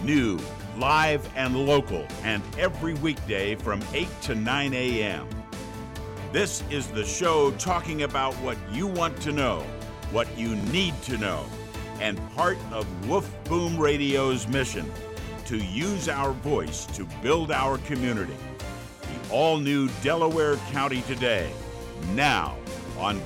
New, live, and local, and every weekday from 8 to 9 a.m. This is the show talking about what you want to know, what you need to know, and part of Wolf Boom Radio's mission to use our voice to build our community. The all-new Delaware County Today, now on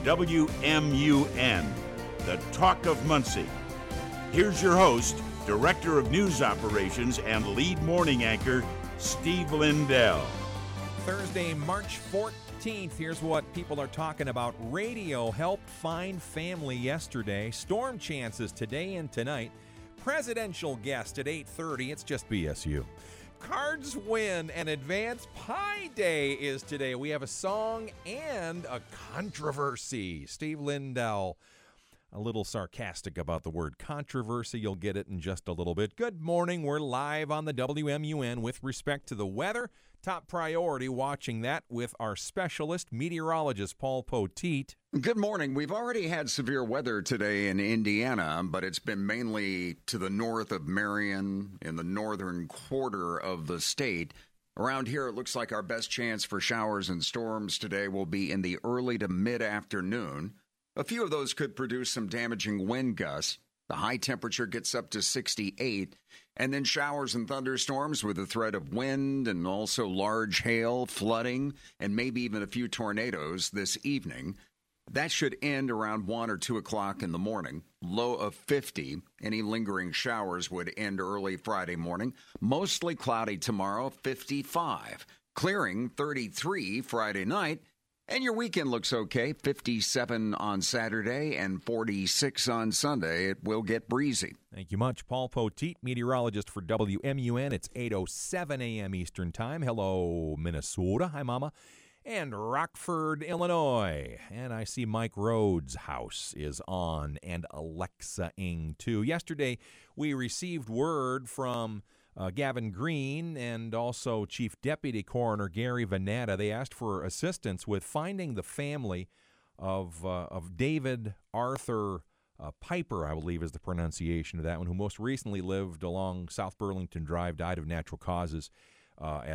WMUN, the Talk of Muncie. Here's your host, Director of News Operations and lead morning anchor, Steve Lindell. Thursday, March 14th. Here's what people are talking about. Radio helped find family yesterday. Storm chances today and tonight. Presidential guest at 8:30. It's just BSU. Cards win and Advance Pie Day is today. We have a song and a controversy. Steve Lindell, a little sarcastic about the word controversy. You'll get it in just a little bit. Good morning. We're live on the WMUN with respect to the weather. Top priority, watching that with our specialist meteorologist, Paul Poteet. Good morning. We've already had severe weather today in Indiana, but it's been mainly to the north of Marion in the northern quarter of the state. Around here, it looks like our best chance for showers and storms today will be in the early to mid-afternoon. A few of those could produce some damaging wind gusts. The high temperature gets up to 68, and then showers and thunderstorms with a threat of wind and also large hail, flooding, and maybe even a few tornadoes this evening. That should end around 1 or 2 o'clock in the morning. Low of 50. Any lingering showers would end early Friday morning. Mostly cloudy tomorrow, 55. Clearing 33 Friday night. And your weekend looks okay, 57 on Saturday and 46 on Sunday. It will get breezy. Thank you much, Paul Poteet, meteorologist for WMUN. It's 8:07 a.m. Eastern Time. Hello, Minnesota. Hi, Mama. And Rockford, Illinois. And I see Mike Rhodes' house is on, and Alexa-ing, too. Yesterday, we received word from Gavin Green and also Chief Deputy Coroner Gary Vanatta. They asked for assistance with finding the family of David Arthur Piper, I believe is the pronunciation of that one, who most recently lived along South Burlington Drive, died of natural causes at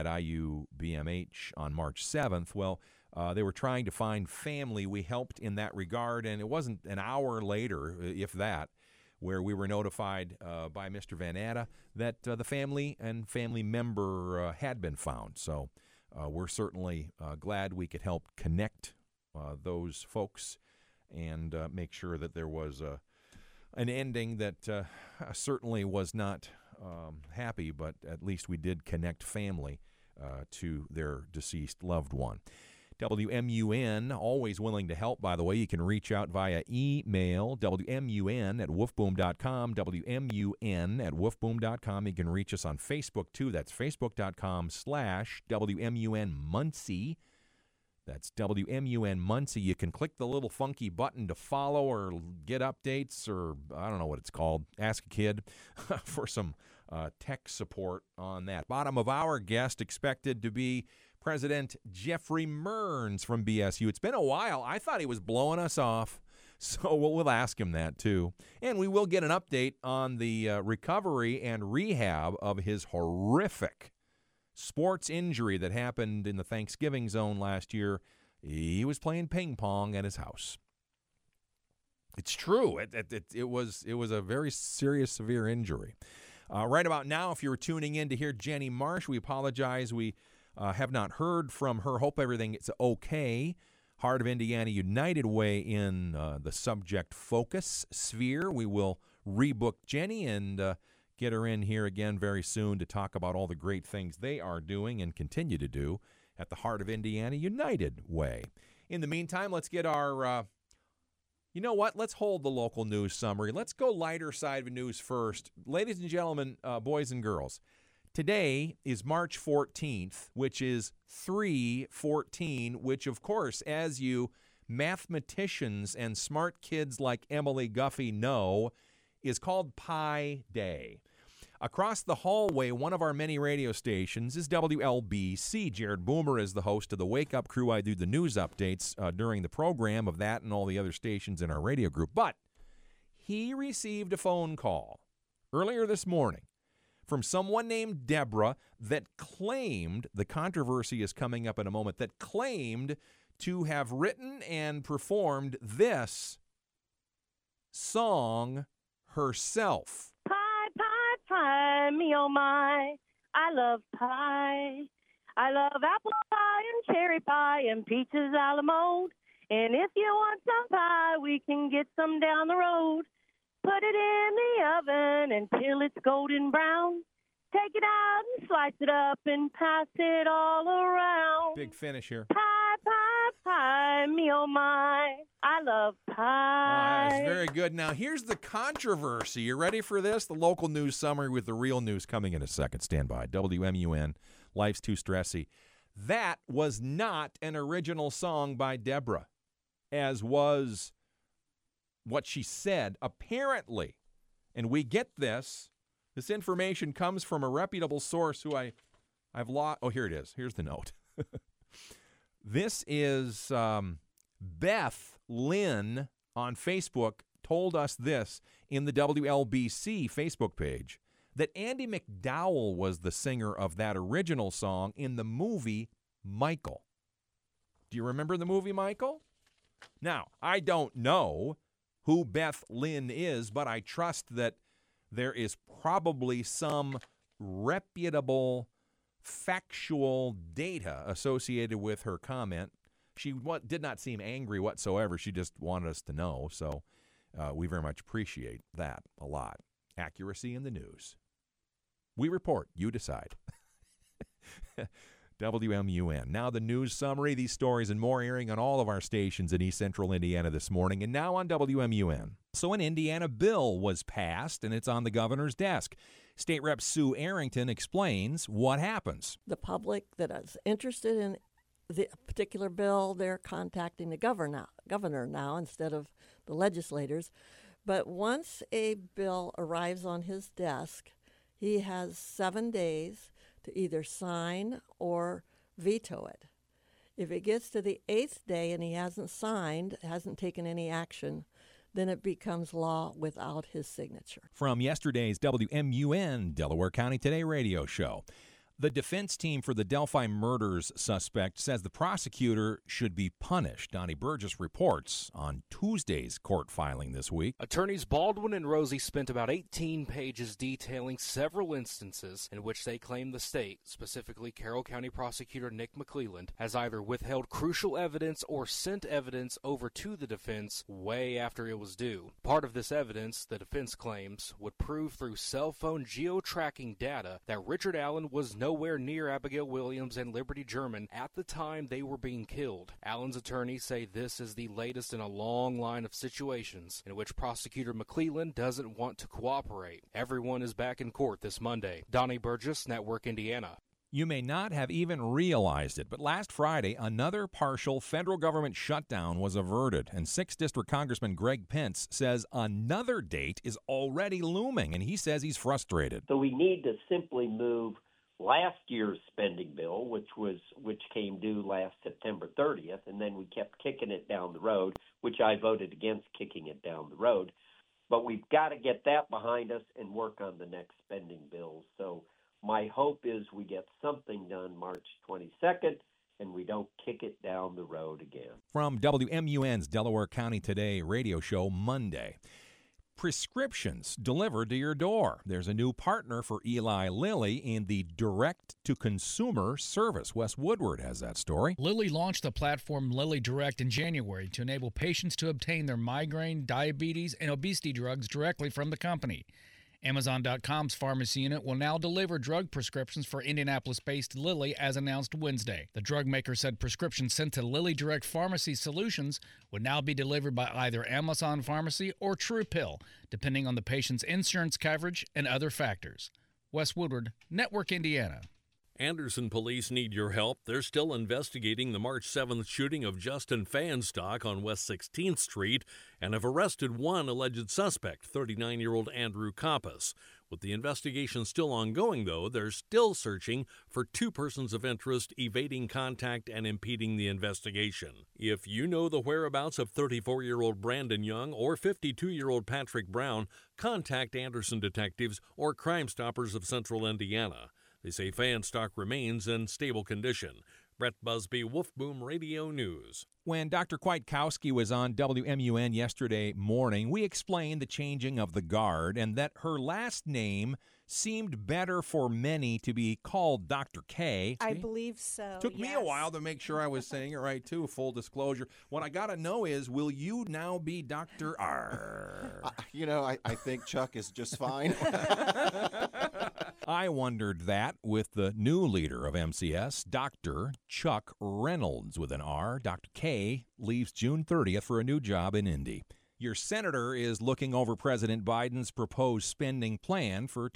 IUBMH on March 7th. Well, they were trying to find family. We helped in that regard, and it wasn't an hour later, if that, where we were notified by Mr. Vanatta that the family and family member had been found. So we're certainly glad we could help connect those folks and make sure that there was an ending that certainly was not happy, but at least we did connect family to their deceased loved one. WMUN, always willing to help, by the way. You can reach out via email, WMUN@wolfboom.com, WMUN@wolfboom.com. You can reach us on Facebook, too. That's Facebook.com/WMUN-Muncie. That's WMUN Muncie. You can click the little funky button to follow or get updates, or I don't know what it's called. Ask a kid for some tech support on that. Bottom of our guest expected to be President Jeffrey Mearns from BSU. It's been a while. I thought he was blowing us off, so we'll ask him that too. And we will get an update on the recovery and rehab of his horrific sports injury that happened in the Thanksgiving zone last year. He was playing ping pong at his house. It's true. It was a very serious, severe injury. Right about now, if you were tuning in to hear Jenny Marsh, we apologize. We have not heard from her. Hope everything is okay. Heart of Indiana United way in the subject focus sphere. We will rebook Jenny and get her in here again very soon to talk about all the great things they are doing and continue to do at the Heart of Indiana United way. In the meantime, let's get our, you know what? Let's hold the local news summary. Let's go lighter side of news first. Ladies and gentlemen, boys and girls, today is March 14th, which is 3/14, which, of course, as you mathematicians and smart kids like Emily Guffey know, is called Pi Day. Across the hallway, one of our many radio stations is WLBC. Jared Boomer is the host of the Wake Up Crew. I do the news updates during the program of that and all the other stations in our radio group. But he received a phone call earlier this morning from someone named Deborah that claimed, the controversy is coming up in a moment, that claimed to have written and performed this song herself. Pie, pie, pie, me oh my, I love pie. I love apple pie and cherry pie and peaches a la mode. And if you want some pie, we can get some down the road. Put it in the oven until it's golden brown. Take it out and slice it up and pass it all around. Big finish here. Pie, pie, pie, me oh my, I love pie. That's very good. Now, here's the controversy. You ready for this? The local news summary with the real news coming in a second. Stand by. WMUN, Life's Too Stressy. That was not an original song by Deborah, as was what she said, apparently. And we get this. This information comes from a reputable source who I've lost. Oh, here it is. Here's the note. This is Beth Lynn on Facebook told us this in the WLBC Facebook page, that Andy McDowell was the singer of that original song in the movie Michael. Do you remember the movie Michael? Now, I don't know who Beth Lynn is, but I trust that there is probably some reputable, factual data associated with her comment. She did not seem angry whatsoever. She just wanted us to know, so we very much appreciate that a lot. Accuracy in the news. We report. You decide. WMUN. Now the news summary. These stories and more airing on all of our stations in East Central Indiana this morning and now on WMUN. So an Indiana bill was passed, and it's on the governor's desk. State Rep Sue Arrington explains what happens. The public that is interested in the particular bill, they're contacting the governor now instead of the legislators. But once a bill arrives on his desk, he has 7 days to either sign or veto it. If it gets to the 8th day and he hasn't signed, hasn't taken any action, then it becomes law without his signature. From yesterday's WMUN Delaware County Today radio show. The defense team for the Delphi murders suspect says the prosecutor should be punished. Donnie Burgess reports on Tuesday's court filing this week. Attorneys Baldwin and Rosie spent about 18 pages detailing several instances in which they claim the state, specifically Carroll County Prosecutor Nick McClelland, has either withheld crucial evidence or sent evidence over to the defense way after it was due. Part of this evidence, the defense claims, would prove through cell phone geo-tracking data that Richard Allen was nowhere near Abigail Williams and Liberty German at the time they were being killed. Allen's attorneys say this is the latest in a long line of situations in which Prosecutor McClelland doesn't want to cooperate. Everyone is back in court this Monday. Donnie Burgess, Network Indiana. You may not have even realized it, but last Friday, another partial federal government shutdown was averted, and 6th District Congressman Greg Pence says another date is already looming, and he says he's frustrated. So we need to simply move last year's spending bill, which came due last September 30th, and then we kept kicking it down the road, which I voted against kicking it down the road. But we've got to get that behind us and work on the next spending bills. So my hope is we get something done March 22nd and we don't kick it down the road again. From WMUN's Delaware County Today radio show Monday. Prescriptions delivered to your door. There's a new partner for Eli Lilly in the direct-to-consumer service. Wes Woodward has that story. Lilly launched the platform Lilly Direct in January to enable patients to obtain their migraine, diabetes, and obesity drugs directly from the company. Amazon.com's pharmacy unit will now deliver drug prescriptions for Indianapolis-based Lilly as announced Wednesday. The drug maker said prescriptions sent to Lilly Direct Pharmacy Solutions would now be delivered by either Amazon Pharmacy or TruePill, depending on the patient's insurance coverage and other factors. Wes Woodward, Network Indiana. Anderson police need your help. They're still investigating the March 7th shooting of Justin Fanstock on West 16th Street and have arrested one alleged suspect, 39-year-old Andrew Kappas. With the investigation still ongoing, though, they're still searching for 2 persons of interest evading contact and impeding the investigation. If you know the whereabouts of 34-year-old Brandon Young or 52-year-old Patrick Brown, contact Anderson detectives or Crime Stoppers of Central Indiana. They say Fanstock remains in stable condition. Brett Busby, Wolf Boom Radio News. When Dr. Kwiatkowski was on WMUN yesterday morning, we explained the changing of the guard and that her last name seemed better for many to be called Dr. K. I believe so. Took me a while to make sure I was saying it right, too, full disclosure. What I got to know is, will you now be Dr. R? I think Chuck is just fine. I wondered that with the new leader of MCS, Dr. Chuck Reynolds with an R. Dr. K leaves June 30th for a new job in Indy. Your senator is looking over President Biden's proposed spending plan for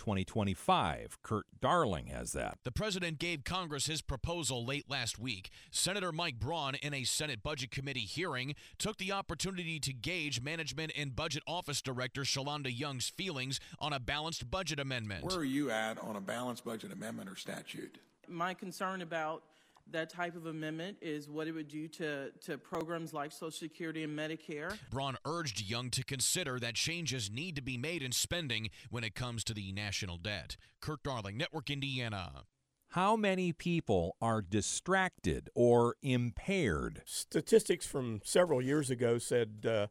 2025. Kurt Darling has that. The president gave Congress his proposal late last week. Senator Mike Braun, in a Senate Budget Committee hearing, took the opportunity to gauge Management and Budget Office Director Shalonda Young's feelings on a balanced budget amendment. Where are you at on a balanced budget amendment or statute? My concern about that type of amendment is what it would do to programs like Social Security and Medicare. Braun urged Young to consider that changes need to be made in spending when it comes to the national debt. Kurt Darling, Network Indiana. How many people are distracted or impaired? Statistics from several years ago said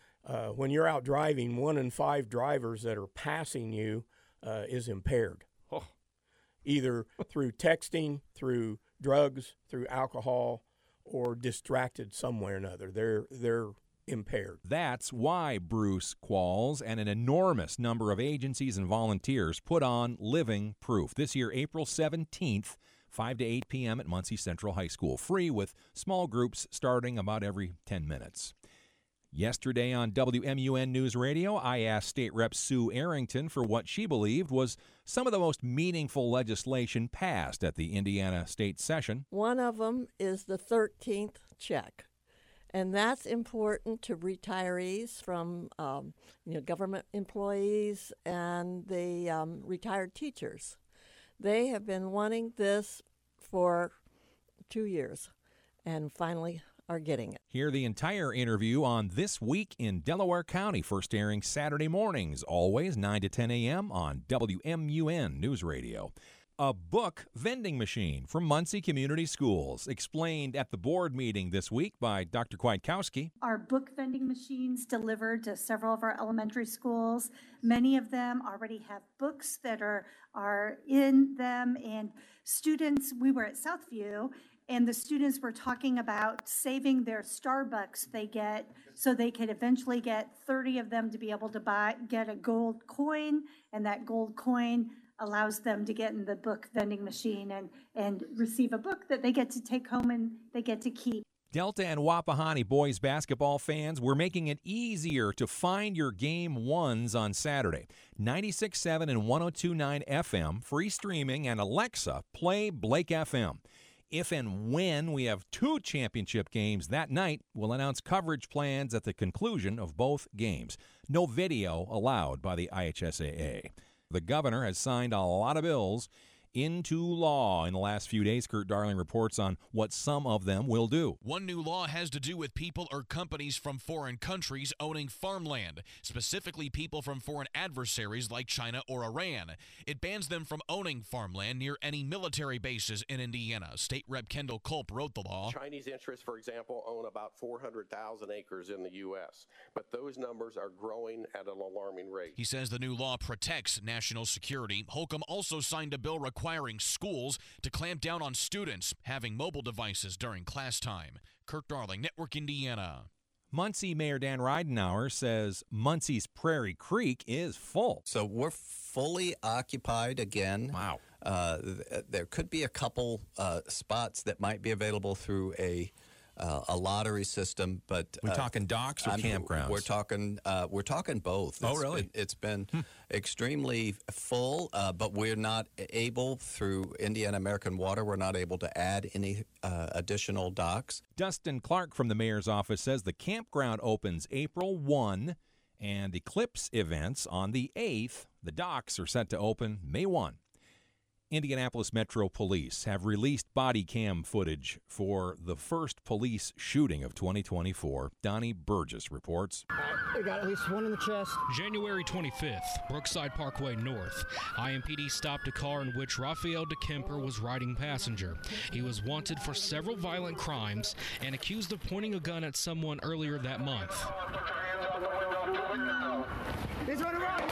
when you're out driving, 1 in 5 drivers that are passing you is impaired. Oh. Either through texting, through drugs, through alcohol, or distracted some way or another. They're impaired. That's why Bruce Qualls and an enormous number of agencies and volunteers put on Living Proof this year, April 17th, 5 to 8 p.m. at Muncie Central High School, free with small groups starting about every 10 minutes. Yesterday on WMUN News Radio, I asked State Rep Sue Arrington for what she believed was some of the most meaningful legislation passed at the Indiana State Session. One of them is the 13th check, and that's important to retirees from government employees and the retired teachers. They have been wanting this for 2 years, and finally are getting it. Hear the entire interview on This Week in Delaware County, first airing Saturday mornings, always 9 to 10 a.m. on WMUN News Radio. A book vending machine from Muncie Community Schools, explained at the board meeting this week by Dr. Kwiatkowski. Our book vending machines delivered to several of our elementary schools. Many of them already have books that are in them, and students, we were at Southview, and the students were talking about saving their Starbucks they get so they could eventually get 30 of them to be able to get a gold coin, and that gold coin allows them to get in the book vending machine and receive a book that they get to take home and they get to keep. Delta and Wapahani boys basketball fans, we're making it easier to find your game ones on Saturday. 96.7 and 102.9 FM, free streaming, and Alexa, play Blake FM. If and when we have 2 championship games that night, we'll announce coverage plans at the conclusion of both games. No video allowed by the IHSAA. The governor has signed a lot of bills into law in the last few days. Kurt Darling reports on what some of them will do. One new law has to do with people or companies from foreign countries owning farmland, specifically people from foreign adversaries like China or Iran. It bans them from owning farmland near any military bases in Indiana. State Rep Kendall Culp wrote the law. Chinese interests, for example, own about 400,000 acres in the U.S., but those numbers are growing at an alarming rate. He says the new law protects national security. Holcomb also signed a bill requiring schools to clamp down on students having mobile devices during class time. Kurt Darling, Network Indiana. Muncie Mayor Dan Ridenour says Muncie's Prairie Creek is full. So we're fully occupied again. Wow. There could be a couple spots that might be available through a lottery system, but we're talking docks or campgrounds. We're talking both. Oh, really? It's been extremely full, but we're not able, through Indiana American Water, we're not able to add any additional docks. Dustin Clark from the mayor's office says the campground opens April 1 and Eclipse events on the 8th The docks are set to open May 1. Indianapolis Metro Police have released body cam footage for the first police shooting of 2024. Donnie Burgess reports. We got at least one in the chest. January 25th, Brookside Parkway North. IMPD stopped a car in which Rafael DeKemper was riding passenger. He was wanted for several violent crimes and accused of pointing a gun at someone earlier that month. He's running around.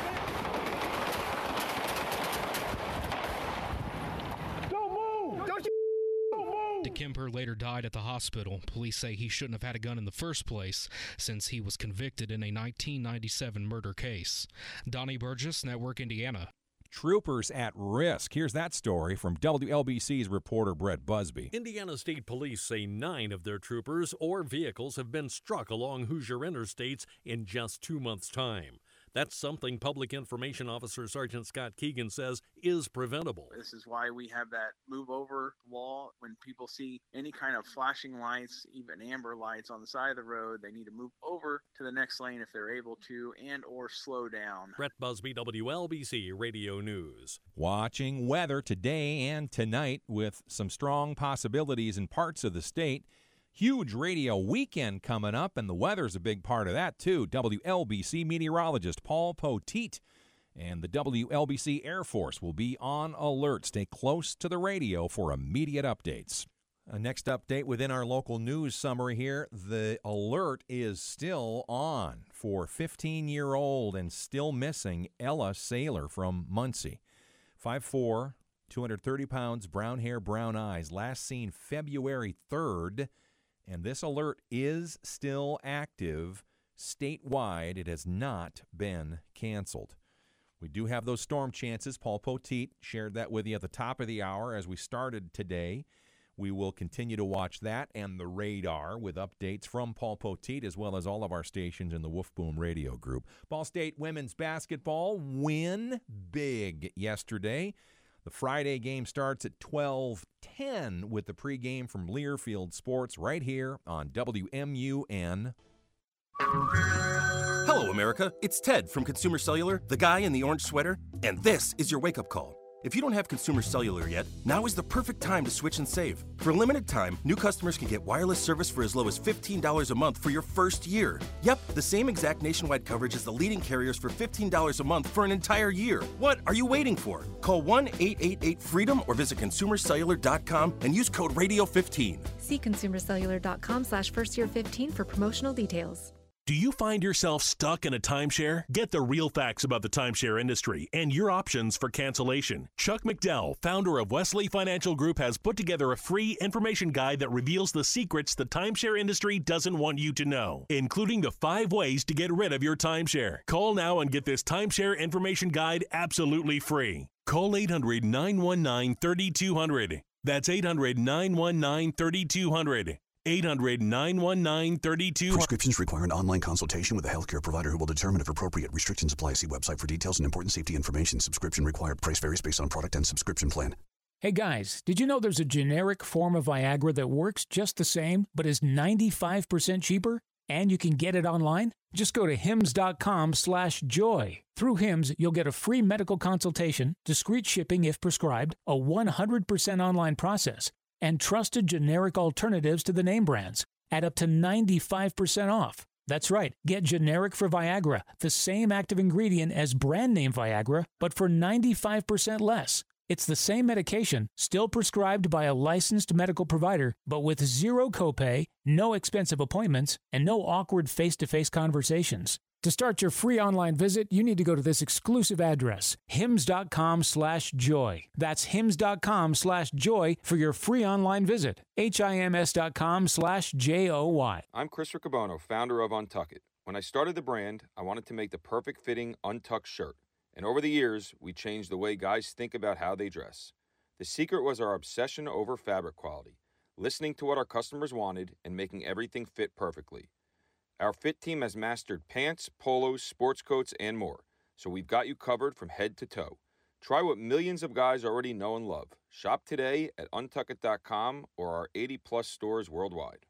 DeKemper later died at the hospital. Police say he shouldn't have had a gun in the first place since he was convicted in a 1997 murder case. Donnie Burgess, Network Indiana. Troopers at risk. Here's that story from WLBC's reporter Brett Busby. Indiana State Police say 9 of their troopers or vehicles have been struck along Hoosier interstates in just 2 months' time. That's something Public Information Officer Sergeant Scott Keegan says is preventable. This is why we have that move over wall. When people see any kind of flashing lights, even amber lights on the side of the road, they need to move over to the next lane if they're able to, and or slow down. Brett Busby, WLBC Radio News. Watching weather today and tonight with some strong possibilities in parts of the state. Huge radio weekend coming up, and the weather's a big part of that, too. WLBC meteorologist Paul Poteet and the WLBC Air Force will be on alert. Stay close to the radio for immediate updates. Next update within our local news summary here. The alert is still on for 15-year-old and still missing Ella Saylor from Muncie. 5'4", 230 pounds, brown hair, brown eyes. Last seen February 3rd. And this alert is still active statewide. It has not been canceled. We do have those storm chances. Paul Poteet shared that with you at the top of the hour as we started today. We will continue to watch that and the radar with updates from Paul Poteet as well as all of our stations in the Wolf Boom Radio Group. Ball State women's basketball win big yesterday. The Friday game starts at 12:10 with the pregame from Learfield Sports right here on WMUN. Hello, America. It's Ted from Consumer Cellular, the guy in the orange sweater, and this is your wake-up call. If you don't have Consumer Cellular yet, now is the perfect time to switch and save. For a limited time, new customers can get wireless service for as low as $15 a month for your first year. Yep, the same exact nationwide coverage as the leading carriers for $15 a month for an entire year. What are you waiting for? Call 1-888-FREEDOM or visit consumercellular.com and use code RADIO15. See consumercellular.com/firstyear15 for promotional details. Do you find yourself stuck in a timeshare? Get the real facts about the timeshare industry and your options for cancellation. Chuck McDowell, founder of Wesley Financial Group, has put together a free information guide that reveals the secrets the timeshare industry doesn't want you to know, including the 5 ways to get rid of your timeshare. Call now and get this timeshare information guide absolutely free. Call 800-919-3200. That's 800-919-3200. 800-919-3200. Prescriptions require an online consultation with a healthcare provider who will determine if appropriate. Restrictions apply. See website for details and important safety information. Subscription required. Price varies based on product and subscription plan. Hey guys, did you know there's a generic form of Viagra that works just the same, but is 95% cheaper? And you can get it online? Just go to hims.com/joy. Through Hims, you'll get a free medical consultation, discreet shipping if prescribed, a 100% online process, and trusted generic alternatives to the name brands at up to 95% off. That's right, get generic for Viagra, the same active ingredient as brand name Viagra, but for 95% less. It's the same medication, still prescribed by a licensed medical provider, but with zero copay, no expensive appointments, and no awkward face-to-face conversations. To start your free online visit, you need to go to this exclusive address, hims.com/joy. That's hims.com/joy for your free online visit. hims.com/joy. I'm Chris Riccobono, founder of Untuck It. When I started the brand, I wanted to make the perfect fitting untucked shirt. And over the years, we changed the way guys think about how they dress. The secret was our obsession over fabric quality, listening to what our customers wanted and making everything fit perfectly. Our fit team has mastered pants, polos, sports coats, and more, so we've got you covered from head to toe. Try what millions of guys already know and love. Shop today at untuckit.com or our 80-plus stores worldwide.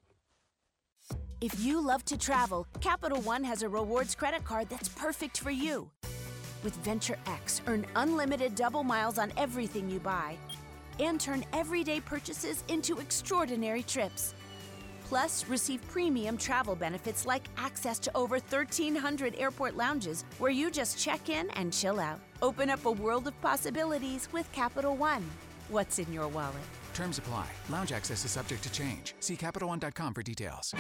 If you love to travel, Capital One has a rewards credit card that's perfect for you. With Venture X, earn unlimited double miles on everything you buy and turn everyday purchases into extraordinary trips. Plus, receive premium travel benefits like access to over 1,300 airport lounges where you just check in and chill out. Open up a world of possibilities with Capital One. What's in your wallet? Terms apply. Lounge access is subject to change. See CapitalOne.com for details.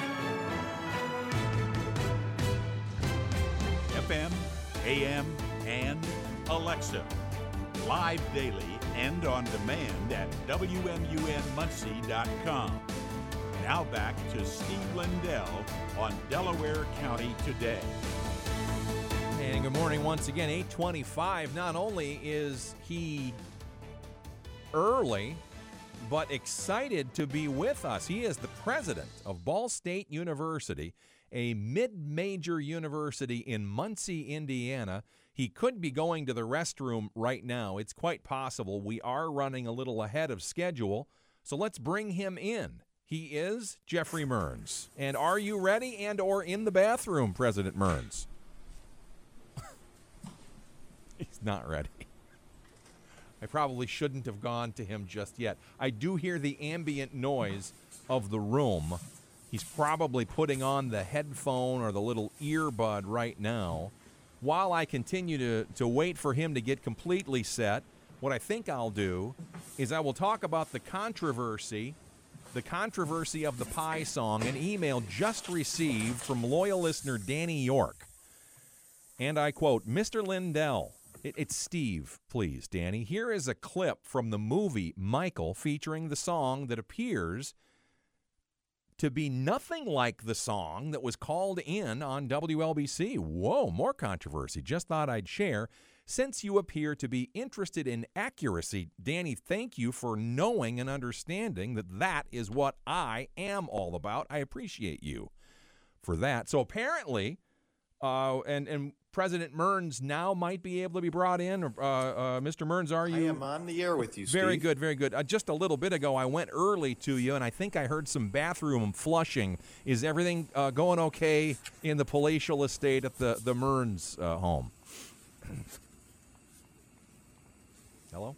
FM, AM, and Alexa. Live daily and on demand at WMUNmuncie.com. Now back to Steve Lindell on Delaware County Today. And good morning once again, 8:25. Not only is he early, but excited to be with us. He is the president of Ball State University, a mid-major university in Muncie, Indiana. He could be going to the restroom right now. It's quite possible. We are running a little ahead of schedule, so let's bring him in. He is Jeffrey Mearns. And are you ready and or in the bathroom, President Mearns? He's not ready. I probably shouldn't have gone to him just yet. I do hear the ambient noise of the room. He's probably putting on the headphone or the little earbud right now. While I continue to wait for him to get completely set, what I think I'll do is I will talk about the controversy of the Pie song, an email just received from loyal listener Danny York. And I quote, Mr. Lindell, it's Steve, please, Danny. Here is a clip from the movie Michael featuring the song that appears to be nothing like the song that was called in on WLBC. Whoa, more controversy. Just thought I'd share. Since you appear to be interested in accuracy, Danny, thank you for knowing and understanding that is what I am all about. I appreciate you for that. So apparently, and President Mearns now might be able to be brought in. Mr. Mearns, are you? I am on the air with you, Steve. Very good, very good. Just a little bit ago, I went early to you, and I think I heard some bathroom flushing. Is everything going okay in the palatial estate at the Mearns home? Hello?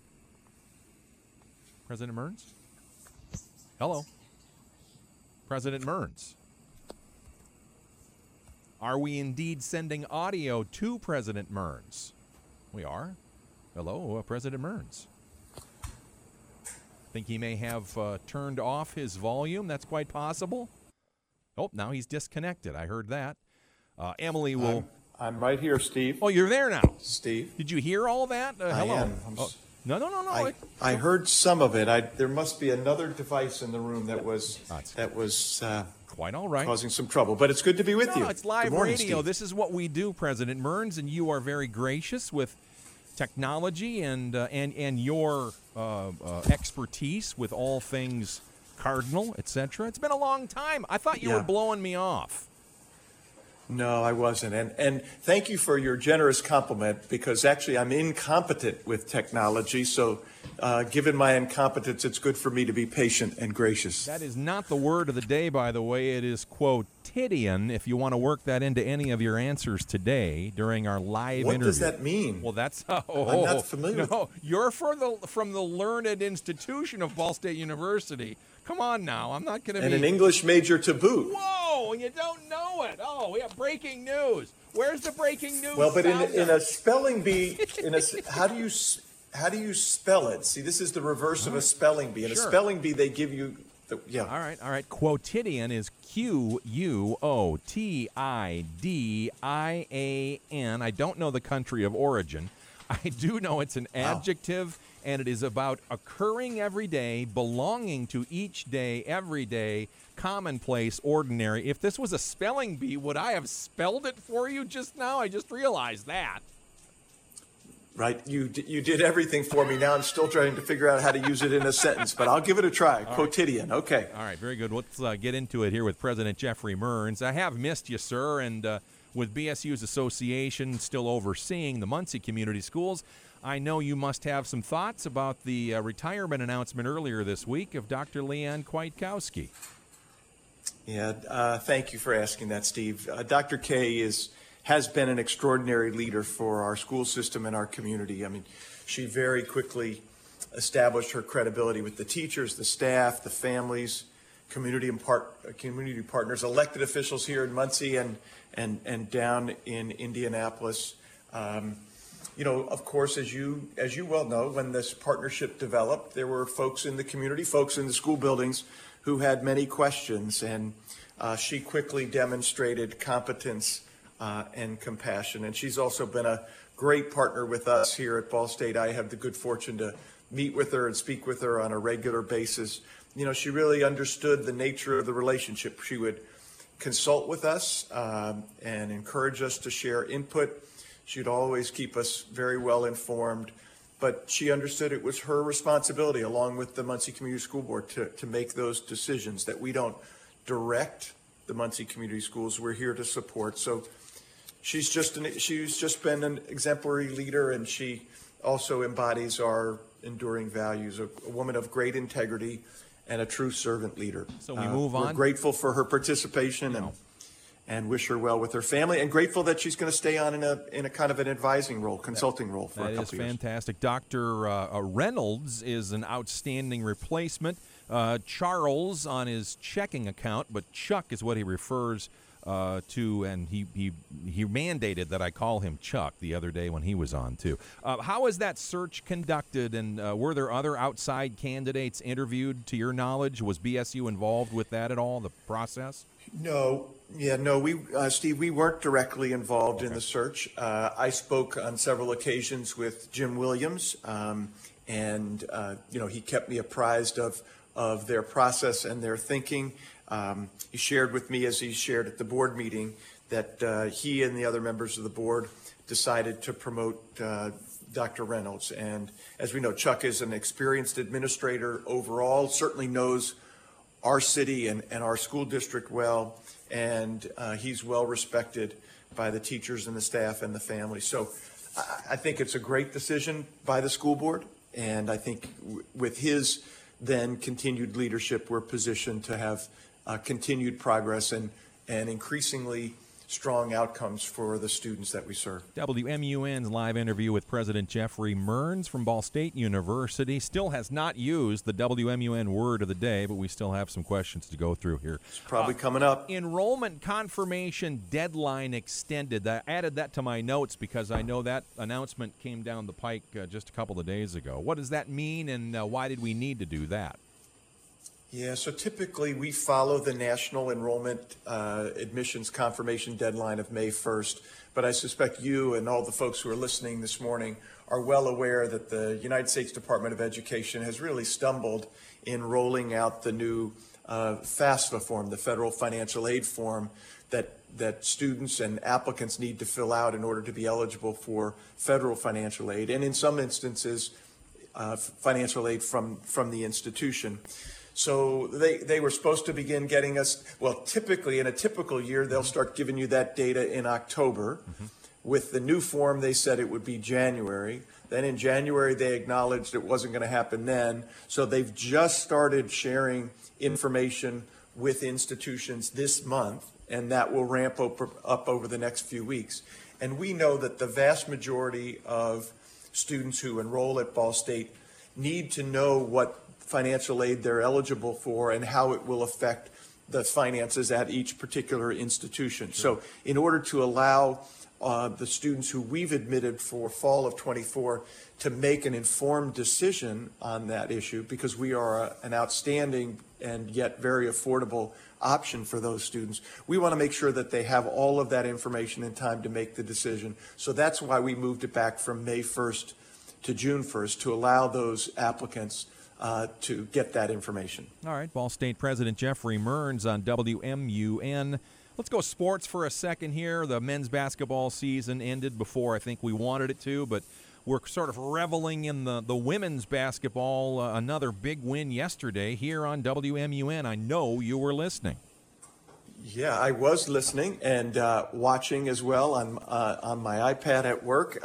President Mearns? Hello? President Mearns? Are we indeed sending audio to President Mearns? We are. Hello, President Mearns. Think he may have turned off his volume? That's quite possible. Oh, now he's disconnected. I heard that. Emily will... I'm right here, Steve. Oh, you're there now. Steve. Did you hear all that? Hello. I am. No. I heard some of it. There must be another device in the room that was quite all right, causing some trouble. But it's good to be with you. It's live Good morning, radio. Steve. This is what we do, President Mearns, and you are very gracious with technology and your expertise with all things cardinal, etc. It's been a long time. I thought you were blowing me off. No, I wasn't. And thank you for your generous compliment, because actually I'm incompetent with technology. So given my incompetence, it's good for me to be patient and gracious. That is not the word of the day, by the way. It is quotidian, if you want to work that into any of your answers today during our live interview. What does that mean? Well, that's... I'm not familiar. No, you're from the learned institution of Ball State University. Come on now. I'm not going to be... And an English major to boot. Whoa, you don't know it. Oh, we have breaking news. Where's the breaking news? Well, but in a spelling bee, how do you spell it? See, this is the reverse of a spelling bee. In a spelling bee, they give you... All right. Quotidian is Quotidian. I don't know the country of origin. I do know it's an adjective, and it is about occurring every day, belonging to each day, every day, commonplace, ordinary. If this was a spelling bee, would I have spelled it for you just now? I just realized that. Right. You did everything for me. Now I'm still trying to figure out how to use it in a sentence, but I'll give it a try. Quotidian. Okay. All right. Very good. Let's get into it here with President Jeffrey Mearns. I have missed you, sir, and with BSU's association still overseeing the Muncie Community Schools, I know you must have some thoughts about the retirement announcement earlier this week of Dr. Leanne Kwiatkowski. Yeah, thank you for asking that, Steve. Dr. K has been an extraordinary leader for our school system and our community. I mean, she very quickly established her credibility with the teachers, the staff, the families, community partners, elected officials here in Muncie and down in Indianapolis. Of course, as you well know, when this partnership developed, there were folks in the community, folks in the school buildings who had many questions, and she quickly demonstrated competence and compassion. And she's also been a great partner with us here at Ball State. I have the good fortune to meet with her and speak with her on a regular basis. She really understood the nature of the relationship. She would consult with us and encourage us to share input. She'd always keep us very well informed, but she understood it was her responsibility, along with the Muncie Community School Board, to make those decisions, that we don't direct the Muncie Community Schools. We're here to support. So she's just been an exemplary leader, and she also embodies our enduring values, a woman of great integrity and a true servant leader. So we move on. We're grateful for her participation and wish her well with her family, and grateful that she's going to stay on in a kind of an advising role, consulting role for a couple of years. That is fantastic. Dr. Reynolds is an outstanding replacement. Charles on his checking account, but Chuck is what he refers to, and he mandated that I call him Chuck the other day when he was on too. How is that search conducted, and were there other outside candidates interviewed to your knowledge? Was BSU involved with that at all, the process? No. Steve, we weren't directly involved in the search. I spoke on several occasions with Jim Williams, and he kept me apprised of their process and their thinking. He shared with me, as he shared at the board meeting, that he and the other members of the board decided to promote Dr. Reynolds. And as we know, Chuck is an experienced administrator overall, certainly knows our city and our school district well, and he's well respected by the teachers and the staff and the family. So I think it's a great decision by the school board, and I think with his then continued leadership, we're positioned to have continued progress and increasingly strong outcomes for the students that we serve. WMUN's live interview with President Jeffrey Mearns from Ball State University. Still has not used the WMUN word of the day, but we still have some questions to go through here. It's probably coming up. Enrollment confirmation deadline extended. I added that to my notes because I know that announcement came down the pike just a couple of days ago. What does that mean, and why did we need to do that? Yeah, so typically we follow the national enrollment admissions confirmation deadline of May 1st, but I suspect you and all the folks who are listening this morning are well aware that the United States Department of Education has really stumbled in rolling out the new FAFSA form, the Federal Financial Aid form, that students and applicants need to fill out in order to be eligible for federal financial aid, and in some instances, financial aid from the institution. So they were supposed to begin getting us, well, typically in a typical year, they'll start giving you that data in October. Mm-hmm. With the new form, they said it would be January. Then in January, they acknowledged it wasn't going to happen then. So they've just started sharing information with institutions this month, and that will ramp up over the next few weeks. And we know that the vast majority of students who enroll at Ball State need to know what financial aid they're eligible for and how it will affect the finances at each particular institution. Sure. So in order to allow the students who we've admitted for fall of 24 to make an informed decision on that issue, because we are an outstanding and yet very affordable option for those students, we want to make sure that they have all of that information in time to make the decision. So that's why we moved it back from May 1st to June 1st, to allow those applicants to get that information. All right, Ball State President Jeffrey Mearns on WMUN. Let's go sports for a second here. The men's basketball season ended before I think we wanted it to, but we're sort of reveling in the women's basketball. Another big win yesterday here on WMUN. I know you were listening. Yeah, I was listening and watching as well on my iPad at work.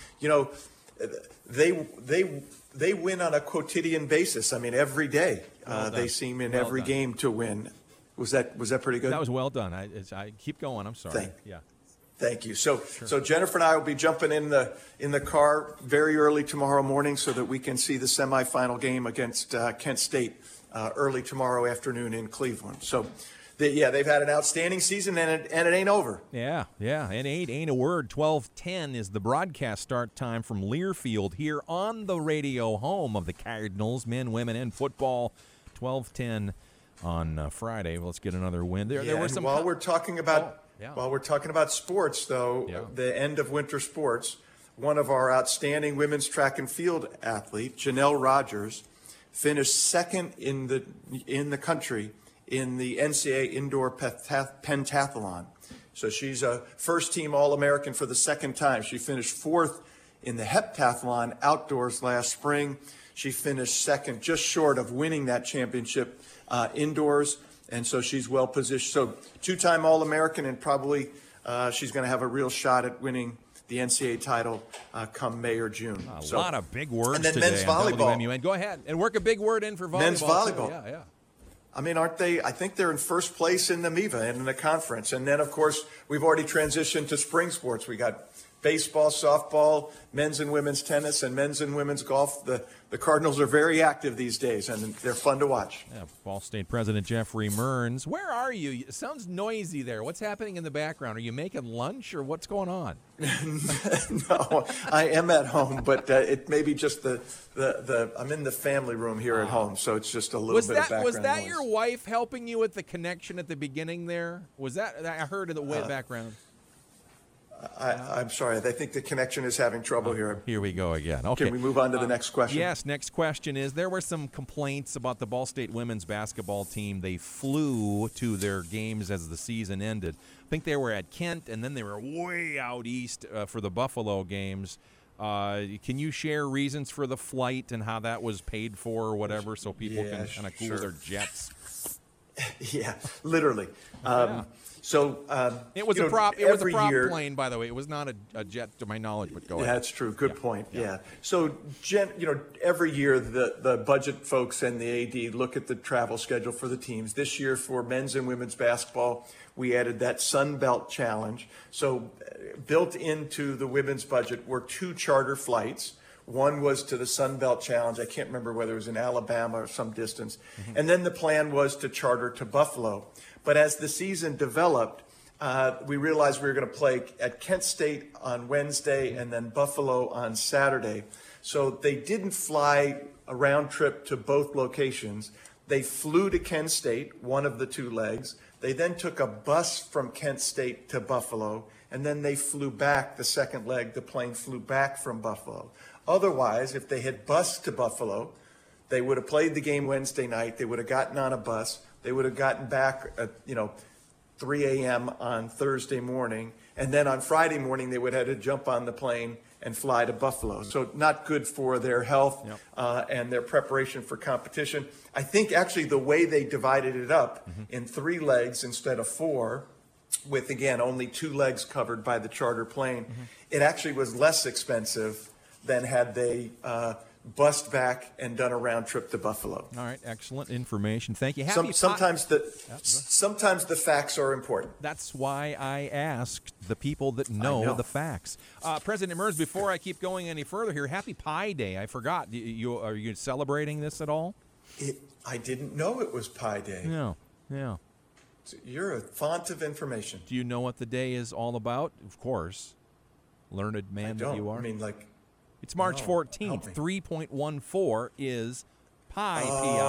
They win on a quotidian basis. I mean, every day they seem in every game to win. Was that pretty good? That was well done. I keep going. I'm sorry. Thank you. So Jennifer and I will be jumping in the car very early tomorrow morning so that we can see the semifinal game against Kent State early tomorrow afternoon in Cleveland. So, they've had an outstanding season, and it ain't over. Yeah, and ain't a word. 12:10 is the broadcast start time from Learfield here on the radio home of the Cardinals, men, women, and football. 12:10 on Friday. Let's get another win. There were some. While we're talking about sports, though, the end of winter sports, one of our outstanding women's track and field athlete, Janelle Rogers, finished second in the country in the NCAA indoor pentathlon. So she's a first-team All-American for the second time. She finished fourth in the heptathlon outdoors last spring. She finished second, just short of winning that championship indoors, and so she's well positioned. So two-time All-American, and probably she's going to have a real shot at winning the NCAA title come May or June. A lot of big words and then today men's on volleyball. WMUN. Go ahead and work a big word in for volleyball. Men's volleyball. Too. Yeah. I mean, aren't they? I think they're in first place in the MIVA and in the conference. And then, of course, we've already transitioned to spring sports. We got baseball, softball, men's and women's tennis, and men's and women's golf. The Cardinals are very active these days, and they're fun to watch. Yeah, Ball State President Jeffrey Mearns. Where are you? It sounds noisy there. What's happening in the background? Are you making lunch, or what's going on? No, I am at home, but it may be just the I'm in the family room here at home, so it's just a little bit of background Was that noise. your wife helping you with the connection at the beginning there? Was that I heard in the way background? I'm sorry. I think the connection is having trouble here. Here we go again. Okay. Can we move on to the next question? Yes, next question is, there were some complaints about the Ball State women's basketball team. They flew to their games as the season ended. I think they were at Kent, and then they were way out east for the Buffalo games. Can you share reasons for the flight and how that was paid for or whatever, so people can kind of cool their jets? Yeah, literally. So it was a prop. It was a prop plane, by the way. It was not a jet, to my knowledge. But go ahead. That's true. Good point. Yeah. So, every year the budget folks and the AD look at the travel schedule for the teams. This year for men's and women's basketball, we added that Sun Belt Challenge. So, built into the women's budget were 2 charter flights. One was to the Sun Belt Challenge. I can't remember whether it was in Alabama or some distance. Mm-hmm. And then the plan was to charter to Buffalo. But as the season developed, we realized we were going to play at Kent State on Wednesday and then Buffalo on Saturday. So they didn't fly a round trip to both locations. They flew to Kent State, one of the 2 legs. They then took a bus from Kent State to Buffalo, and then they flew back the second leg. The plane flew back from Buffalo. Otherwise, if they had bused to Buffalo, they would have played the game Wednesday night. They would have gotten on a bus. They would have gotten back at 3 a.m. on Thursday morning. And then on Friday morning, they would have had to jump on the plane and fly to Buffalo. So not good for their health and their preparation for competition. I think actually the way they divided it up in 3 legs instead of 4, with, again, only 2 legs covered by the charter plane, it actually was less expensive than had they bussed back and done a round trip to Buffalo. All right, excellent information. Thank you. Sometimes the facts are important. That's why I asked the people that know the facts. President Mearns, before I keep going any further here, Happy Pi Day. I forgot. Are you celebrating this at all? I didn't know it was Pi Day. No, yeah. So you're a font of information. Do you know what the day is all about? Of course. Learned man that you are. I mean, like... It's March 14th. 3.14 is Pi,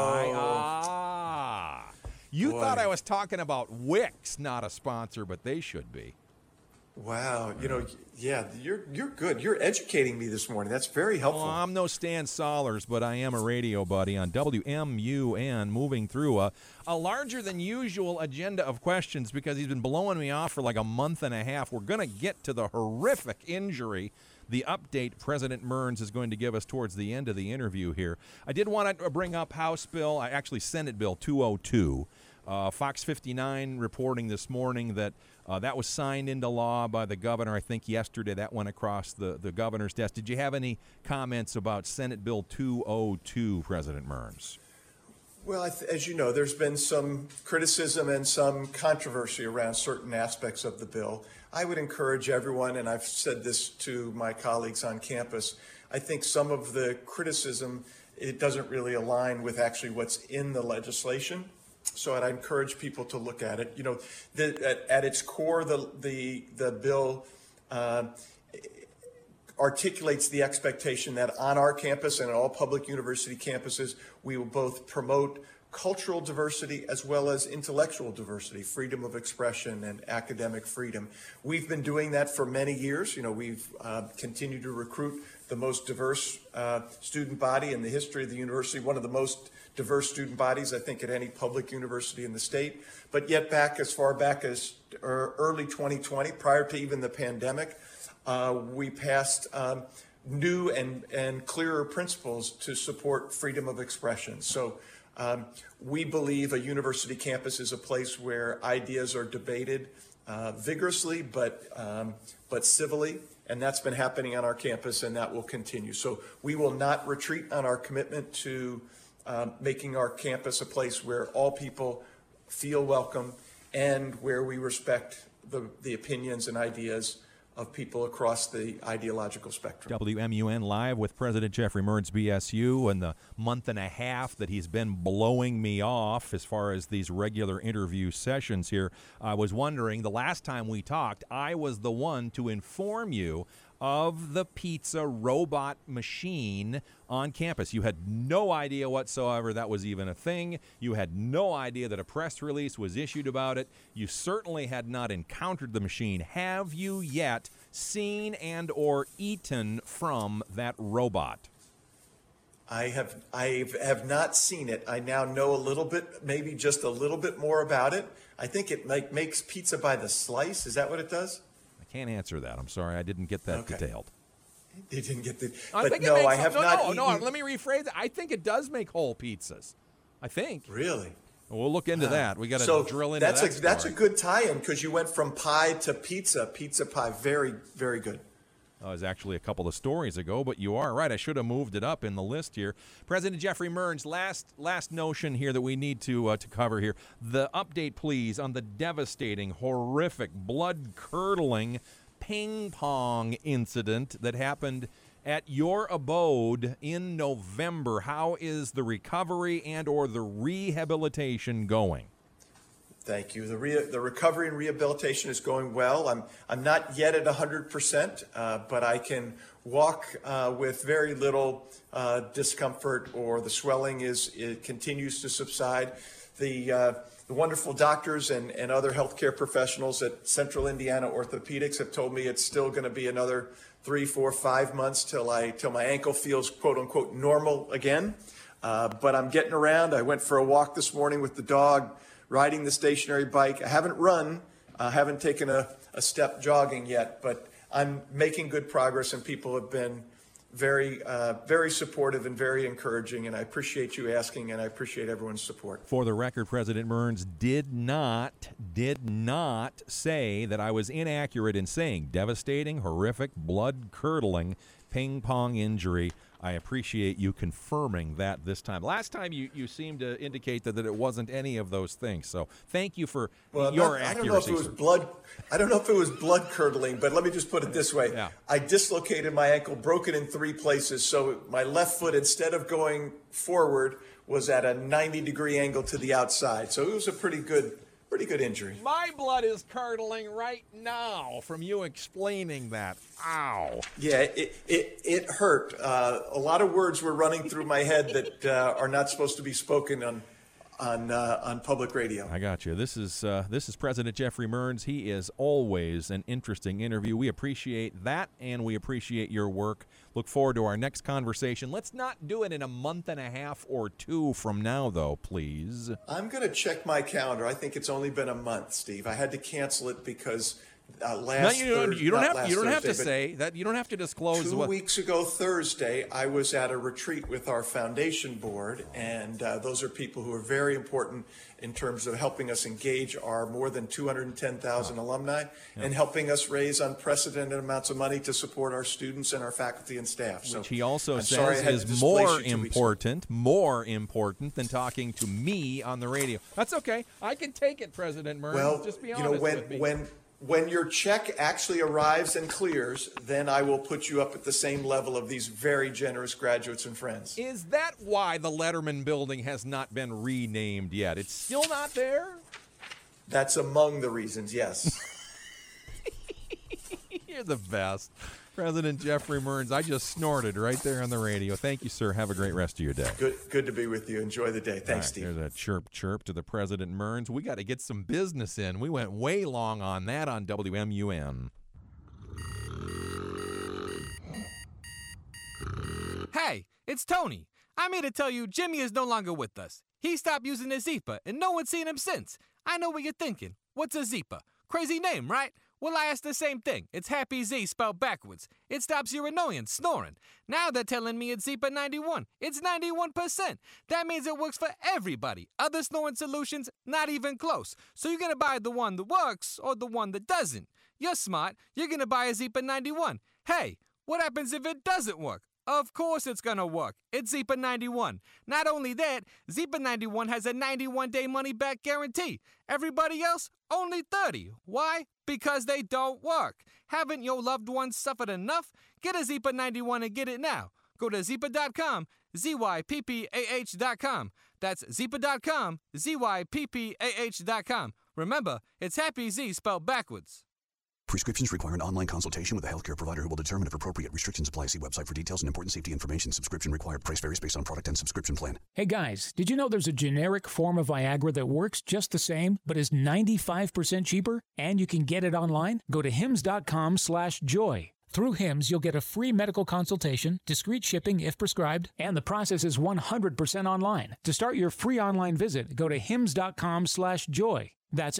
P-I. You thought I was talking about Wix, not a sponsor, but they should be. Wow. You're good. You're educating me this morning. That's very helpful. Well, I'm no Stan Sollers, but I am a radio buddy on WMUN, moving through a larger-than-usual agenda of questions because he's been blowing me off for like a month and a half. We're going to get to the horrific injury, the update President Mearns is going to give us towards the end of the interview here. I did want to bring up Senate Bill 202. Fox 59 reporting this morning that that was signed into law by the governor. I think yesterday that went across the governor's desk. Did you have any comments about Senate Bill 202, President Mearns? Well, as you know, there's been some criticism and some controversy around certain aspects of the bill. I would encourage everyone, and I've said this to my colleagues on campus, I think some of the criticism, it doesn't really align with actually what's in the legislation. So I'd encourage people to look at it. You know, at its core, the bill articulates the expectation that on our campus and at all public university campuses, we will both promote cultural diversity as well as intellectual diversity, freedom of expression and academic freedom. We've been doing that for many years. You know, we've continued to recruit the most diverse student body in the history of the university, one of the most diverse student bodies, I think, at any public university in the state. But yet back as far back as early 2020, prior to even the pandemic, we passed new and clearer principles to support freedom of expression. So we believe a university campus is a place where ideas are debated vigorously, but civilly, and that's been happening on our campus, and that will continue. So we will not retreat on our commitment to making our campus a place where all people feel welcome and where we respect the opinions and ideas of people across the ideological spectrum. WMUN Live with President Jeffrey Merns, BSU, and the month and a half that he's been blowing me off as far as these regular interview sessions here. I was wondering, the last time we talked, I was the one to inform you of the pizza robot machine on campus. You had no idea whatsoever that was even a thing. You had no idea that a press release was issued about it. You certainly had not encountered the machine. Have you yet seen and or eaten from that robot? I have not seen it. I now know a little bit, maybe just a little bit more about it. I think it makes pizza by the slice. Is that what it does? Can't answer that. I'm sorry. I didn't get that detailed. You didn't get the... But no, I have not eaten... No, let me rephrase it. I think it does make whole pizzas. I think. Really? We'll look into that. We got to drill into that story. That's a good tie-in because you went from pie to pizza. Pizza pie. Very, very good. It was actually a couple of stories ago, but you are right. I should have moved it up in the list here. President Jeffrey Merns, last notion here that we need to cover here. The update, please, on the devastating, horrific, blood-curdling ping pong incident that happened at your abode in November. How is the recovery and or the rehabilitation going? Thank you. The recovery and rehabilitation is going well. I'm not yet at 100%, but I can walk with very little discomfort, or the swelling it continues to subside. The wonderful doctors and other healthcare professionals at Central Indiana Orthopedics have told me it's still going to be another 3, 4, 5 months till my ankle feels quote unquote normal again. But I'm getting around. I went for a walk this morning with the dog, riding the stationary bike. I haven't run, haven't taken a step jogging yet, but I'm making good progress, and people have been very, very supportive and very encouraging, and I appreciate you asking, and I appreciate everyone's support. For the record, President Merns did not say that I was inaccurate in saying devastating, horrific, blood-curdling ping pong injury. I appreciate you confirming that this time. Last time you seemed to indicate that it wasn't any of those things. So thank you for your accuracy. I don't know if it was blood curdling, but let me just put it this way. Yeah. I dislocated my ankle, broke it in 3 places. So my left foot, instead of going forward, was at a 90-degree angle to the outside. So it was a pretty good injury. My blood is curdling right now from you explaining that. Ow. Yeah, it hurt. A lot of words were running through my head that are not supposed to be spoken on public radio. I got you. This is President Jeffrey Merns. He is always an interesting interview. We appreciate that, and we appreciate your work. Look forward to our next conversation. Let's not do it in a month and a half or 2 from now, though, please. I'm going to check my calendar. I think it's only been a month, Steve. I had to cancel it because last you don't have to Thursday, say that. You don't have to disclose. 2 weeks ago Thursday, I was at a retreat with our foundation board, and those are people who are very important in terms of helping us engage our more than 210,000 alumni and helping us raise unprecedented amounts of money to support our students and our faculty and staff. Which he also I'm sorry I says had is to displace you 2 weeks ago. more important than talking to me on the radio. That's okay. I can take it, President Mearns. Well, just be honest with me. When your check actually arrives and clears, then I will put you up at the same level of these very generous graduates and friends. Is that why the Letterman Building has not been renamed yet? It's still not there? That's among the reasons, yes. You're the best. President Jeffrey Mearns, I just snorted right there on the radio. Thank you, sir. Have a great rest of your day. Good to be with you. Enjoy the day. Thanks, Steve. There's a chirp to the President Mearns. We got to get some business in. We went way long on that on WMUN. Hey, it's Tony. I'm here to tell you Jimmy is no longer with us. He stopped using the Zeepa, and no one's seen him since. I know what you're thinking. What's a Zeepa? Crazy name, right? Well, I asked the same thing. It's Happy Z spelled backwards. It stops your annoying snoring. Now they're telling me it's Zeepa 91. It's 91%. That means it works for everybody. Other snoring solutions, not even close. So you're going to buy the one that works or the one that doesn't. You're smart. You're going to buy a Zeepa 91. Hey, what happens if it doesn't work? Of course it's going to work. It's Zeepa 91. Not only that, Zeepa 91 has a 91-day money-back guarantee. Everybody else, only 30. Why? Because they don't work. Haven't your loved ones suffered enough? Get a Zeepa 91 and get it now. Go to Zeepa.com, ZYPPAH.com. That's Zeepa.com, ZYPPAH.com. Remember, it's Happy Z spelled backwards. Prescriptions require an online consultation with a healthcare provider who will determine if appropriate. Restrictions apply. See website for details and important safety information. Subscription required. Price varies based on product and subscription plan. Hey guys, did you know there's a generic form of Viagra that works just the same, but is 95% cheaper? And you can get it online? Go to hims.com/joy. Through Hims, you'll get a free medical consultation, discreet shipping if prescribed, and the process is 100% online. To start your free online visit, go to hims.com/joy. That's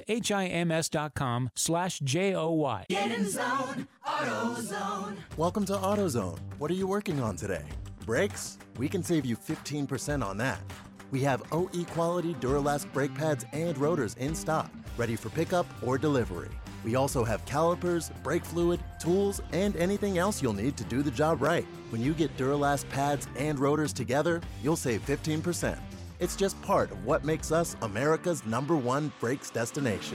HIMS.com/JOY. Get in zone, AutoZone. Welcome to AutoZone. What are you working on today? Brakes? We can save you 15% on that. We have OE quality Duralast brake pads and rotors in stock, ready for pickup or delivery. We also have calipers, brake fluid, tools, and anything else you'll need to do the job right. When you get Duralast pads and rotors together, you'll save 15%. It's just part of what makes us America's #1 brakes destination.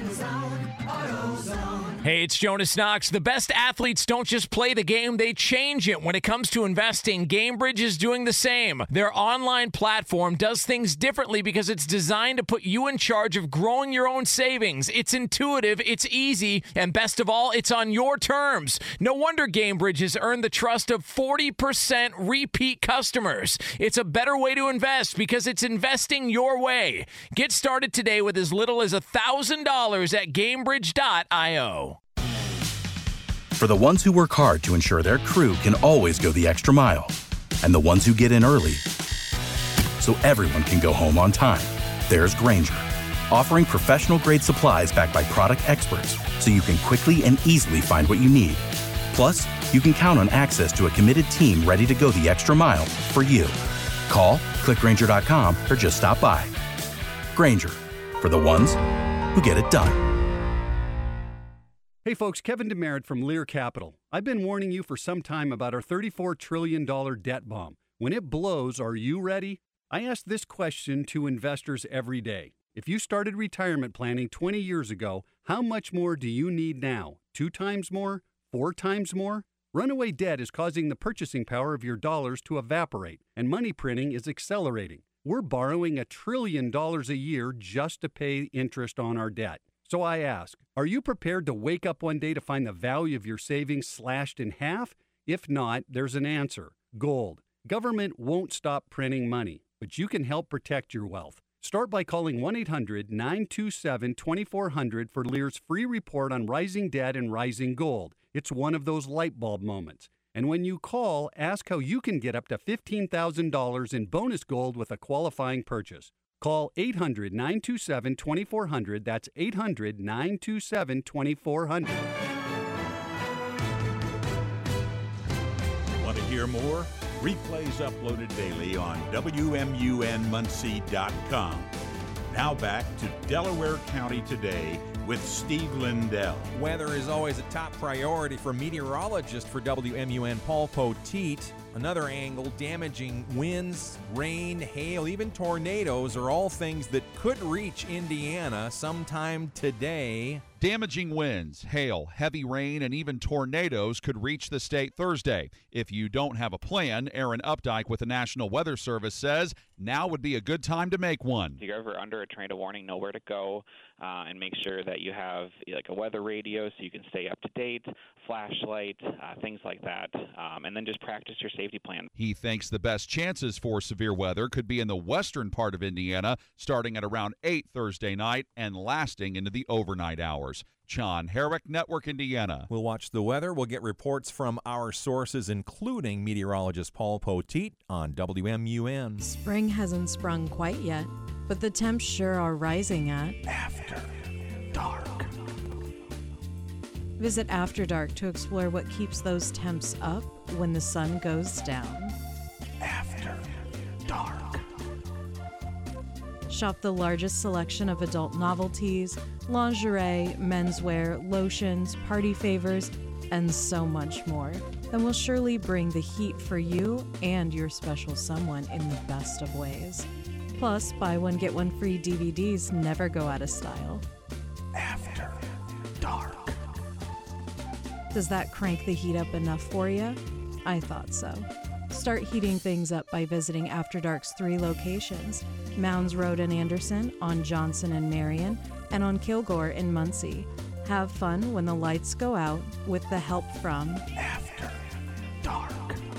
Hey, it's Jonas Knox. The best athletes don't just play the game, they change it. When it comes to investing, GameBridge is doing the same. Their online platform does things differently because it's designed to put you in charge of growing your own savings. It's intuitive, it's easy, and best of all, it's on your terms. No wonder GameBridge has earned the trust of 40% repeat customers. It's a better way to invest because it's investing your way. Get started today with as little as $1,000 at GameBridge.io. For the ones who work hard to ensure their crew can always go the extra mile, and the ones who get in early so everyone can go home on time, there's Grainger, offering professional-grade supplies backed by product experts so you can quickly and easily find what you need. Plus, you can count on access to a committed team ready to go the extra mile for you. Call, click Grainger.com, or just stop by. Grainger, for the ones who get it done. Hey folks, Kevin Demerit from Lear Capital. I've been warning you for some time about our $34 trillion debt bomb. When it blows, are you ready? I ask this question to investors every day. If you started retirement planning 20 years ago, how much more do you need now? 2 times more? 4 times more? Runaway debt is causing the purchasing power of your dollars to evaporate, and money printing is accelerating. We're borrowing $1 trillion a year just to pay interest on our debt. So I ask, are you prepared to wake up one day to find the value of your savings slashed in half? If not, there's an answer. Gold. Government won't stop printing money, but you can help protect your wealth. Start by calling 1-800-927-2400 for Lear's free report on rising debt and rising gold. It's one of those light bulb moments. And when you call, ask how you can get up to $15,000 in bonus gold with a qualifying purchase. Call 800-927-2400. That's 800-927-2400. Want to hear more? Replays uploaded daily on WMUNmuncie.com. Now back to Delaware County Today with Steve Lindell. Weather is always a top priority for meteorologist for WMUN Paul Poteet. Another angle, damaging winds, rain, hail, even tornadoes are all things that could reach Indiana sometime today. Damaging winds, hail, heavy rain, and even tornadoes could reach the state Thursday. If you don't have a plan, Aaron Updike with the National Weather Service says now would be a good time to make one. If you're ever under a tornado warning, know where to go and make sure that you have like a weather radio so you can stay up to date, flashlight, things like that, and then just practice your safety plan. He thinks the best chances for severe weather could be in the western part of Indiana, starting at around 8 Thursday night and lasting into the overnight hours. John Herrick, Network Indiana. We'll watch the weather. We'll get reports from our sources, including meteorologist Paul Poteet on WMUN. Spring hasn't sprung quite yet, but the temps sure are rising at After Dark. Visit After Dark to explore what keeps those temps up when the sun goes down. After Dark. Shop the largest selection of adult novelties, lingerie, menswear, lotions, party favors, and so much more. Then we'll surely bring the heat for you and your special someone in the best of ways. Plus, buy one, get one free DVDs never go out of style. After Dark. Does that crank the heat up enough for you? I thought so. Start heating things up by visiting After Dark's 3 locations, Mounds Road in Anderson, on Johnson and Marion, and on Kilgore in Muncie. Have fun when the lights go out with the help from After Dark.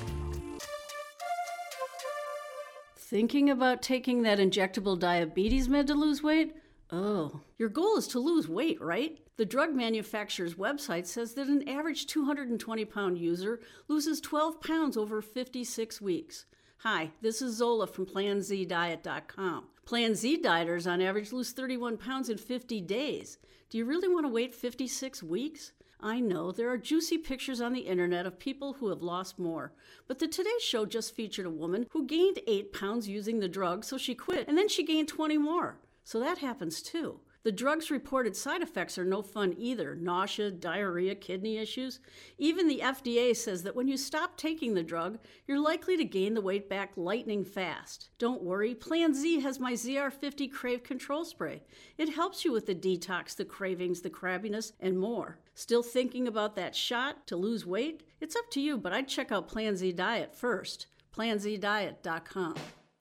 Thinking about taking that injectable diabetes med to lose weight? Oh, your goal is to lose weight, right? The drug manufacturer's website says that an average 220-pound user loses 12 pounds over 56 weeks. Hi, this is Zola from PlanZDiet.com. Plan Z dieters on average lose 31 pounds in 50 days. Do you really want to wait 56 weeks? I know there are juicy pictures on the internet of people who have lost more, but the Today Show just featured a woman who gained 8 pounds using the drug, so she quit, and then she gained 20 more. So that happens too. The drug's reported side effects are no fun either. Nausea, diarrhea, kidney issues. Even the FDA says that when you stop taking the drug, you're likely to gain the weight back lightning fast. Don't worry, Plan Z has my ZR50 Crave Control Spray. It helps you with the detox, the cravings, the crabbiness, and more. Still thinking about that shot to lose weight? It's up to you, but I'd check out Plan Z Diet first. PlanZDiet.com.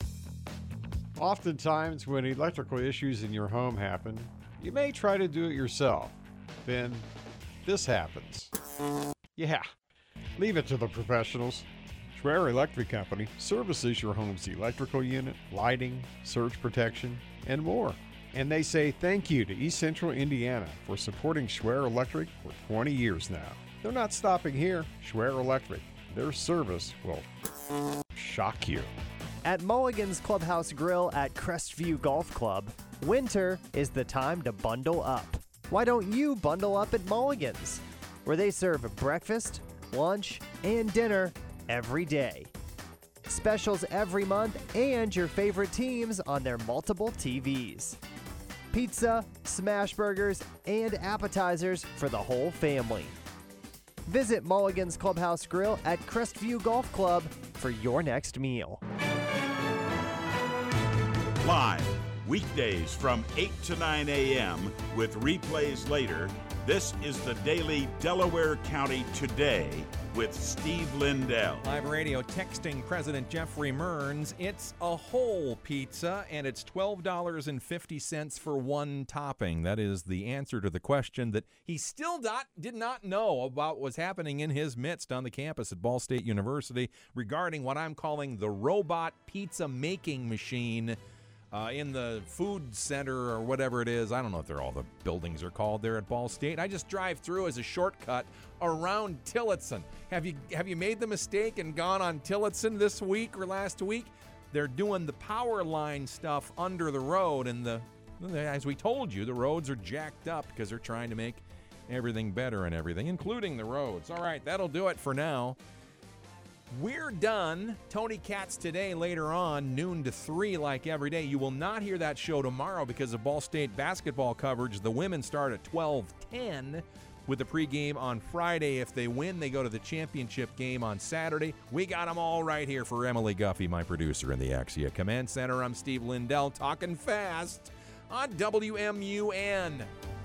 Oftentimes, when electrical issues in your home happen, you may try to do it yourself. Then, this happens. Yeah, leave it to the professionals. Schwer Electric Company services your home's electrical unit, lighting, surge protection, and more. And they say thank you to East Central Indiana for supporting Schwer Electric for 20 years now. They're not stopping here. Schwer Electric, their service will shock you. At Mulligan's Clubhouse Grill at Crestview Golf Club, winter is the time to bundle up. Why don't you bundle up at Mulligan's, where they serve breakfast, lunch, and dinner every day. Specials every month and your favorite teams on their multiple TVs. Pizza, smash burgers, and appetizers for the whole family. Visit Mulligan's Clubhouse Grill at Crestview Golf Club for your next meal. Live, weekdays from 8 to 9 a.m. with replays later, this is the Daily Delaware County Today with Steve Lindell. Live radio texting President Jeffrey Mearns. It's a whole pizza, and it's $12.50 for one topping. That is the answer to the question that he still did not know about what was happening in his midst on the campus at Ball State University regarding what I'm calling the robot pizza making machine in the food center or whatever it is. I don't know what all the buildings are called there at Ball State. I just drive through as a shortcut around Tillotson. Have you made the mistake and gone on Tillotson this week or last week? they're doing the power line stuff under the road, and as we told you, the roads are jacked up because they're trying to make everything better and everything, including the roads. All right, that'll do it for now. We're done. Tony Katz today later on, noon to 3 like every day. You will not hear that show tomorrow because of Ball State basketball coverage. The women start at 12:10 with the pregame on Friday. If they win, they go to the championship game on Saturday. We got them all right here for Emily Guffey, my producer in the Axia Command Center. I'm Steve Lindell, talking fast on WMUN.